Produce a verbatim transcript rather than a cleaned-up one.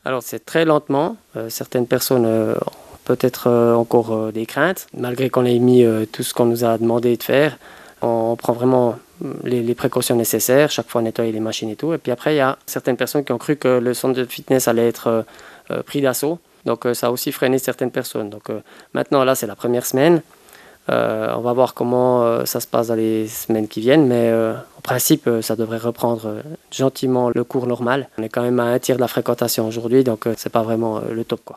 Alors c'est très lentement. Euh, certaines personnes euh, ont peut-être euh, encore euh, des craintes, malgré qu'on ait mis euh, tout ce qu'on nous a demandé de faire. On prend vraiment les, les précautions nécessaires, chaque fois nettoyer les machines et tout. Et puis après, il y a certaines personnes qui ont cru que le centre de fitness allait être euh, euh, pris d'assaut. Donc euh, ça a aussi freiné certaines personnes. Donc euh, maintenant, là, c'est la première semaine. Euh, on va voir comment euh, ça se passe dans les semaines qui viennent, mais euh, en principe, euh, ça devrait reprendre euh, gentiment le cours normal. On est quand même à un tiers de la fréquentation aujourd'hui, donc euh, c'est pas vraiment euh, le top, quoi.